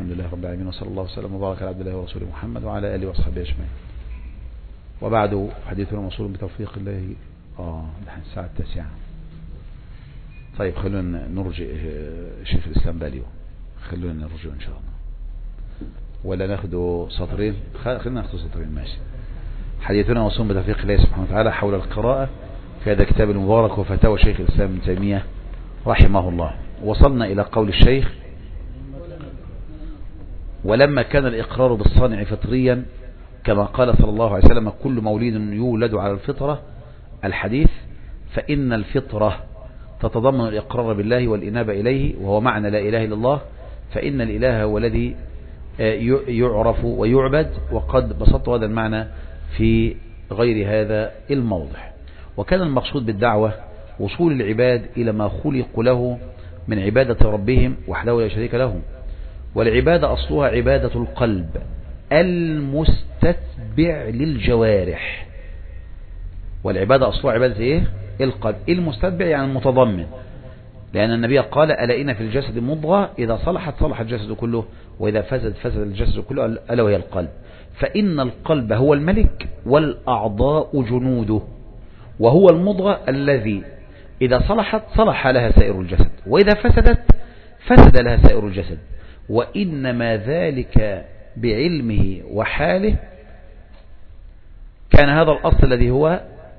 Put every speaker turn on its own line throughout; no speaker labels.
الحمد لله رب العالمين، وصلى الله وسلم وبارك على عبد الله ورسوله محمد وعلى آله وصحبه أجمعين. وبعد، حديثنا موصول بتوفيق الله. الساعة 9. طيب خلونا نرجع شيخ الإسلام باليو، خلونا نرجع إن شاء الله، ولا ناخذ سطرين؟ خلينا ناخذ سطرين، ماشي. حديثنا موصول بتوفيق الله سبحانه وتعالى حول القراءة في هذا الكتاب المبارك وفتاوى شيخ الإسلام ابن تيمية رحمه الله. وصلنا إلى قول الشيخ: ولما كان الإقرار بالصانع فطريا كما قال صلى الله عليه وسلم: كل مولود يولد على الفطرة الحديث، فإن الفطرة تتضمن الإقرار بالله والإنابة إليه، وهو معنى لا إله إلا الله، فإن الإله هو الذي يعرف ويعبد. وقد بسطت هذا المعنى في غير هذا الموضع. وكان المقصود بالدعوة وصول العباد إلى ما خلقوا له من عبادة ربهم وحده لا شريك له. والعبادة أصلها عبادة القلب المستتبع للجوارح. والعبادة أصلها عبادة إيه؟ القلب المستتبع، يعني المتضمن، لأن النبي قال: ألا إن في الجسد مضغة إذا صلحت صلح الجسد كله، وإذا فسد فسد الجسد كله، ألا وهي القلب. فإن القلب هو الملك والأعضاء جنوده، وهو المضغة الذي إذا صلحت صلح لها سائر الجسد، وإذا فسدت فسد لها سائر الجسد. وإنما ذلك بعلمه وحاله. كان هذا الأصل الذي هو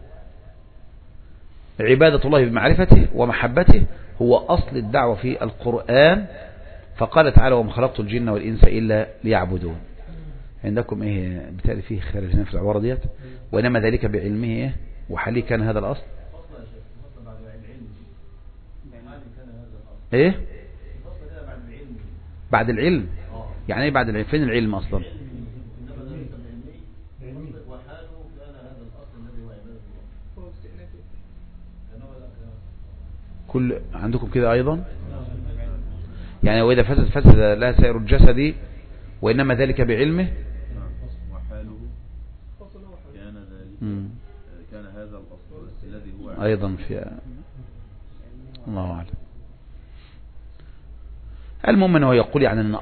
عبادة الله بمعرفته ومحبته هو أصل الدعوة في القرآن. فقال تعالى: وما خلقت الجن والإنس إلا ليعبدون. عندكم إيه بتالي فيه خارج هنا في العبارة ديت؟ وإنما ذلك بعلمه إيه وحاله. كان هذا الأصل إيه؟ بعد العلم. يعني إيه بعد العلم؟ فين العلم أصلا؟ كل عندكم كده أيضا، يعني وإذا فسد فسد لها سائر الجسد، وإنما ذلك بعلمه.
وحاله كان هذا الأصل الذي هو
أيضا في الله أعلم. المهم أنه يقول يعني أن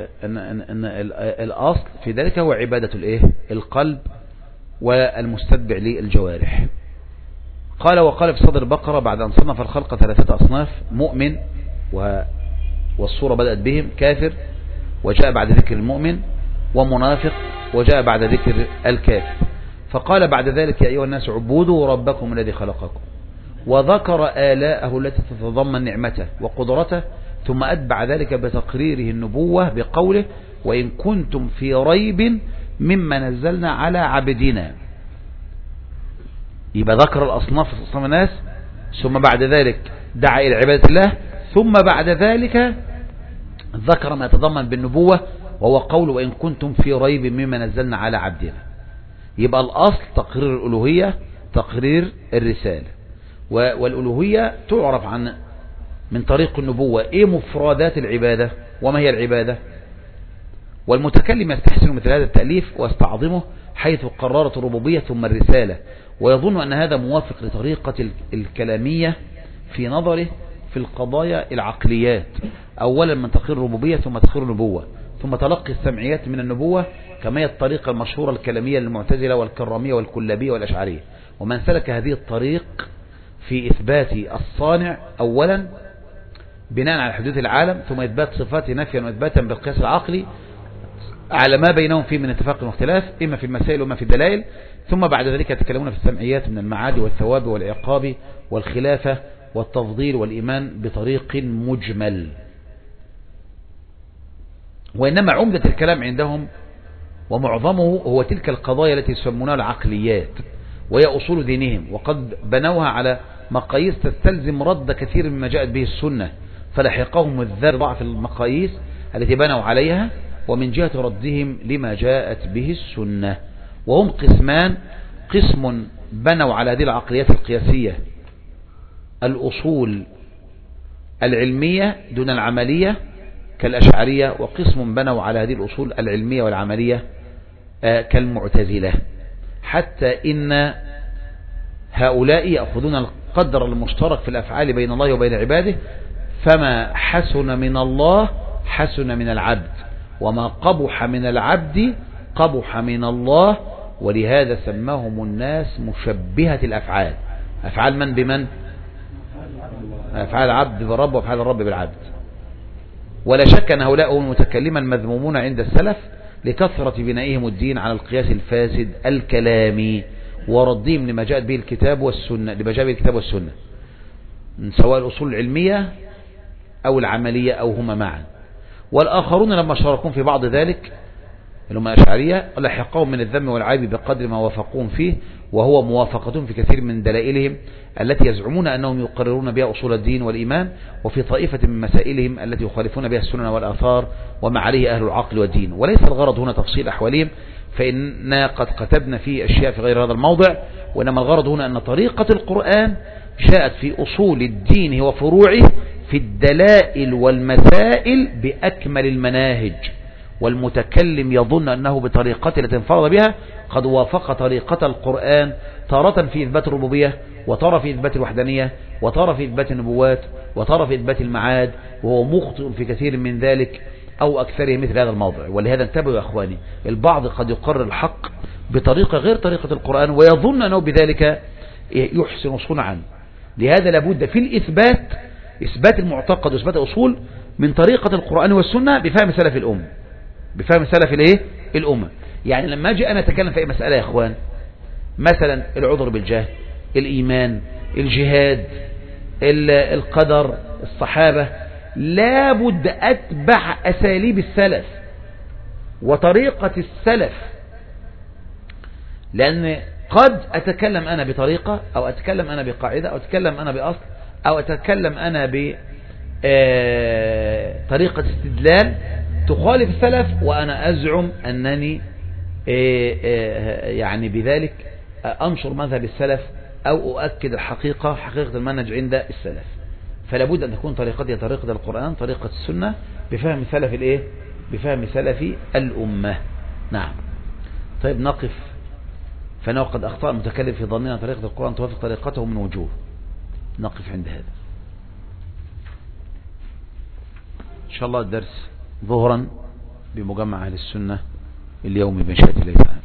الأصل في ذلك هو عبادة الإيه؟ القلب والمستتبع للجوارح. قال: وقال في صدر البقرة بعد أن صنف الخلق 3 أصناف: مؤمن، والصورة بدأت بهم، كافر، وجاء بعد ذكر المؤمن، ومنافق، وجاء بعد ذكر الكافر. فقال بعد ذلك: يا أيها الناس اعبدوا ربكم الذي خلقكم. وذكر آلاءه التي تتضمن نعمته وقدرته، ثم أتبع ذلك بتقريره النبوة بقوله: وإن كنتم في ريب مما نزلنا على عبدنا. يبقى ذكر الأصناف أصناف الناس، ثم بعد ذلك دعا إلى عبادة الله، ثم بعد ذلك ذكر ما يتضمن بالنبوة، وهو قول: وإن كنتم في ريب مما نزلنا على عبدنا. يبقى الأصل تقرير الألوهية، تقرير الرسالة. والألوهية تعرف من طريق النبوة إيه مفردات العبادة وما هي العبادة. والمتكلم يستحسن مثل هذا التأليف ويستعظمه، حيث قررت الربوبية ثم الرسالة، ويظن أن هذا موافق لطريقة الكلامية في نظره في القضايا العقليات. أولا من تقرير الربوبية، ثم تقرير النبوة، ثم تلقي السمعيات من النبوة، كما هي الطريقة المشهورة الكلامية للمعتزلة والكرامية والكلابية والأشعرية. ومن سلك هذه الطريق في إثبات الصانع أولا بناء على حدوث العالم، ثم إثبات صفاته نفيا وإثباتا بالقياس العقلي على ما بينهم فيه من اتفاق واختلاف، إما في المسائل وما في الدلائل، ثم بعد ذلك يتكلمون في السمعيات من المعاد والثواب والعقاب والخلافة والتفضيل والإيمان بطريق مجمل. وإنما عمدة الكلام عندهم ومعظمه هو تلك القضايا التي يسمونها العقليات، وهي أصول دينهم، وقد بنوها على مقاييس تستلزم رد كثير مما جاءت به السنة، فلحقهم الذر ضعف المقاييس التي بنوا عليها، ومن جهة ردهم لما جاءت به السنة. وهم قسمان: قسم بنوا على هذه العقليات القياسية الأصول العلمية دون العملية كالأشعرية، وقسم بنوا على هذه الأصول العلمية والعملية كالمعتزلة. حتى إن هؤلاء يأخذون القدر المشترك في الأفعال بين الله وبين عباده، فما حسن من الله حسن من العبد، وما قبح من العبد قبح من الله، ولهذا سماهم الناس مشبهة الأفعال. أفعال من بمن؟ أفعال العبد بالرب وأفعال الرب بالعبد. ولا شك أن هؤلاء هم المتكلمون المذمومون عند السلف لكثرة بنائهم الدين على القياس الفاسد الكلامي وردهم لما جاء به الكتاب والسنة، سواء الأصول العلمية أو العملية أو هما معا. والآخرون لما شاركون في بعض ذلك اللي هم الأشعرية لحقهم من الذم والعيب بقدر ما وافقون فيه، وهو موافقتهم في كثير من دلائلهم التي يزعمون أنهم يقررون بها أصول الدين والإيمان، وفي طائفة من مسائلهم التي يخالفون بها السنن والآثار وما عليه أهل العقل والدين. وليس الغرض هنا تفصيل أحوالهم، فإننا قد كتبنا في أشياء في غير هذا الموضع، وإنما الغرض هنا أن طريقة القرآن جاءت في أصول الدين وفروعه في الدلائل والمسائل بأكمل المناهج، والمتكلم يظن أنه بطريقته التي انفرد بها قد وافق طريقة القرآن تارة في إثبات الربوبية، وتارة في إثبات الوحدانية، وتارة في إثبات النبوات، وتارة في إثبات المعاد، وهو مخطئ في كثير من ذلك أو أكثره مثل هذا الموضع. ولهذا انتبهوا يا أخواني، البعض قد يقرر الحق بطريقة غير طريقة القرآن ويظن أنه بذلك يحسن صنعا. لهذا لابد في الإثبات، إثبات المعتقد وإثبات الأصول من طريقة القرآن والسنة بفهم سلف الأمة، بفهم سلف الأمة. يعني لما أجي أنا أتكلم في أي مسألة يا أخوان، مثلا العذر بالجهل، الإيمان، الجهاد، القدر، الصحابة، لابد أتبع أساليب السلف وطريقة السلف، لأن قد أتكلم أنا بطريقة، أو أتكلم أنا بقاعدة، أو أتكلم أنا بأصل، أو أتكلم أنا بطريقة استدلال تخالف السلف، وأنا أزعم أنني يعني بذلك أنشر مذهب السلف أو أؤكد الحقيقة، حقيقة المنهج عند السلف. فلا بد أن تكون طريقتي طريقة القرآن، طريقة السنة، بفهم سلف بفهم سلف الأمة. نعم. طيب نقف، فإنه قد أخطأ المتكلم في ظننا طريقة القرآن توافق طريقته من وجوه. نقف عند هذا إن شاء الله. الدرس ظهرا بمجمع أهل السنة اليوم بمشيئة الله تعالى.